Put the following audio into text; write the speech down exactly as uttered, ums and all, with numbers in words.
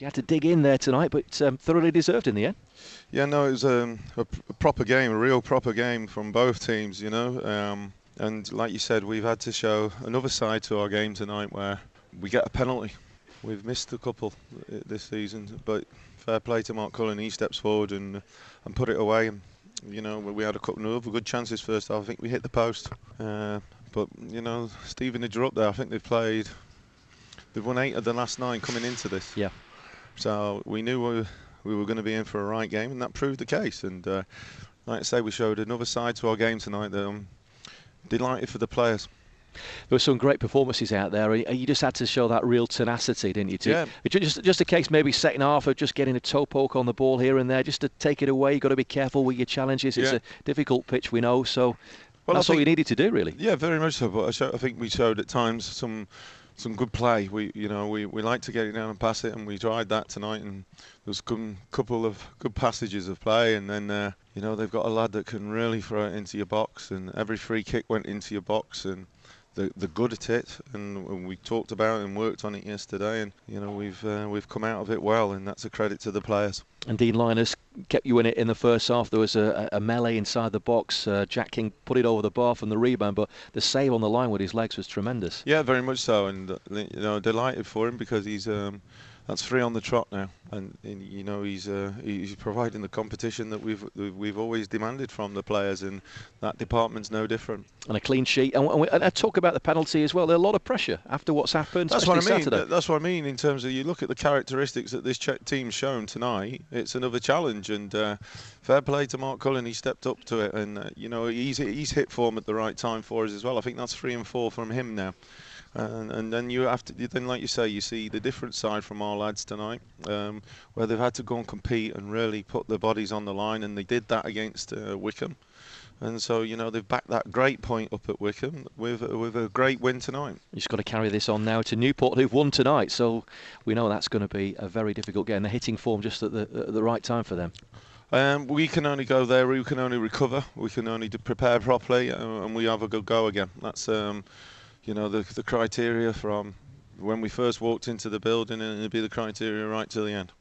You had to dig in there tonight, but um, thoroughly deserved in the end. Yeah, no, it was um, a, a proper game, a real proper game from both teams, you know. Um, and like you said, we've had to show another side to our game tonight where we get a penalty. We've missed a couple this season, but fair play to Mark Cullen. He steps forward and and put it away. And, you know, we had a couple of good chances first half. I think we hit the post. Uh, but, you know, Stevenage are up there. I think they've played, they've won eight of the last nine coming into this. Yeah. So we knew we, we were going to be in for a right game, and that proved the case. And uh, like I say, we showed another side to our game tonight that I'm delighted for the players. There were some great performances out there. You just had to show that real tenacity, didn't you? To, yeah. Just, just a case maybe second half of just getting a toe poke on the ball here and there, just to take it away. You've got to be careful with your challenges. It's yeah. a difficult pitch, we know, so well, that's think, all you needed to do, really. Yeah, very much so. But I, show, I think we showed at times some some good play. We, you know, we, we like to get it down and pass it, and we tried that tonight. And there was a couple of good passages of play, and then uh, you know, they've got a lad that can really throw it into your box, and every free kick went into your box, and they're, they're good at it. And we talked about it and worked on it yesterday, and you know, we've uh, we've come out of it well, and that's a credit to the players. And Dean Linus kept you in it in the first half. There was a, a melee inside the box. Uh, Jack King put it over the bar from the rebound, but the save on the line with his legs was tremendous. Yeah, very much so, and uh, you know, delighted for him because he's um, that's three on the trot now, and, and you know, he's uh, he's providing the competition that we've we've always demanded from the players, and that department's no different. And a clean sheet, and, we, and I talk about the penalty as well. There's a lot of pressure after what's happened. That's what I mean. Saturday. That's what I mean in terms of you look at the characteristics that this team's shown tonight. It's another challenge, and uh, fair play to Mark Cullen. He stepped up to it, and uh, you know, he's he's hit form at the right time for us as well. I think that's three and four from him now. And, and then you have to, then like you say, you see the different side from our lads tonight, um, where they've had to go and compete and really put their bodies on the line, and they did that against uh, Wycombe. And so, you know, they've backed that great point up at Wycombe with, with a great win tonight. You've just got to carry this on now to Newport, who've won tonight. So we know that's going to be a very difficult game. They're hitting form just at the, at the right time for them. Um, we can only go there, we can only recover, we can only prepare properly, uh, and we have a good go again. That's... Um, You know, the, the criteria from when we first walked into the building, and it'll be the criteria right till the end.